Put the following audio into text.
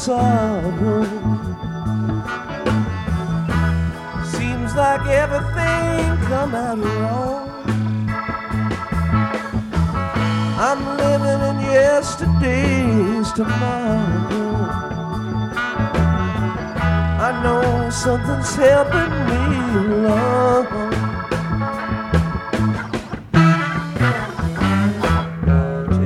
sorrow. Seems like everything come out wrong. I'm living in yesterday's tomorrow. I know something's helping me along.